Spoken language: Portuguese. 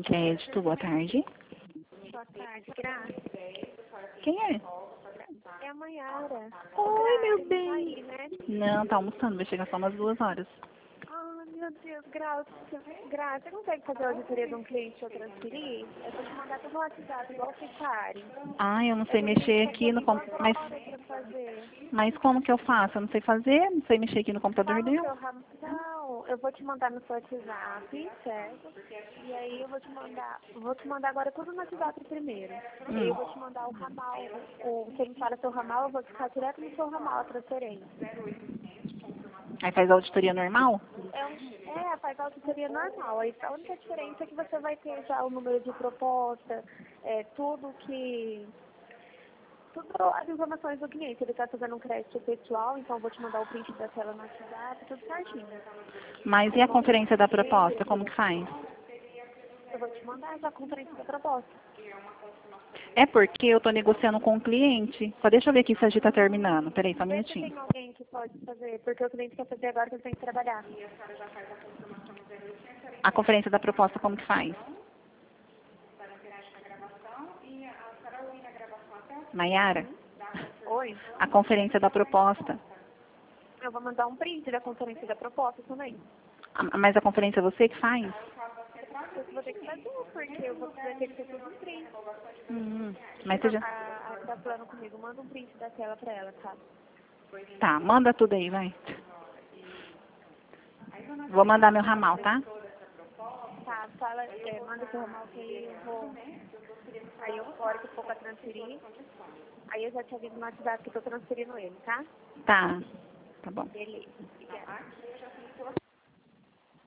em crédito. Boa tarde. Boa tarde, Graça. Quem é? É a Mayara. Oi, meu Graça, bem. tá aí, né? Não, tá almoçando. Vai chegar só umas 2 horas. Ah, meu Deus, Graça. Graça, você consegue fazer a auditoria de um cliente que eu transferir? Eu vou te mandar pelo WhatsApp, igual você pare. Ah, eu não sei mexer aqui no computador. Pra fazer. Mas como que eu faço? Eu não sei fazer, não sei mexer aqui no computador Tá no dele. seu ramal. Não, eu vou te mandar no seu WhatsApp, certo? E aí eu vou te mandar agora tudo no WhatsApp primeiro. E aí eu vou te mandar o ramal. Você me fala seu ramal, eu vou ficar direto no seu ramal a transferência. Aí faz a auditoria normal? Faz a auditoria normal. Aí a única diferença é que você vai ter já o número de proposta, tudo as informações do cliente. Ele está fazendo um crédito pessoal, então eu vou te mandar o print da tela no WhatsApp, tudo certinho. Mas e a conferência da proposta? Como que faz? Eu vou te mandar já a conferência da proposta. É porque eu tô negociando com o cliente. Só deixa eu ver aqui se a gente tá terminando. Peraí, só um Vê se minutinho. tem alguém que pode fazer, porque o cliente quer fazer agora que ele tem que trabalhar. A conferência da proposta, como que faz? Maiara? Oi? A conferência da proposta. Eu vou mandar um print da conferência da proposta também. Mas a conferência é você que faz? Eu vou ter que fazer, porque eu vou ter que ter tudo um print. Mas você já... A que tá falando comigo, manda um print da tela pra ela, tá? Tá, manda tudo aí, vai. Vou mandar meu ramal, tá? Tá, manda seu ramal que aí eu vou. Aí eu, a hora que for pra transferir, aí eu já te aviso no WhatsApp que eu tô transferindo ele, tá? Tá. Tá bom. Beleza. Obrigada.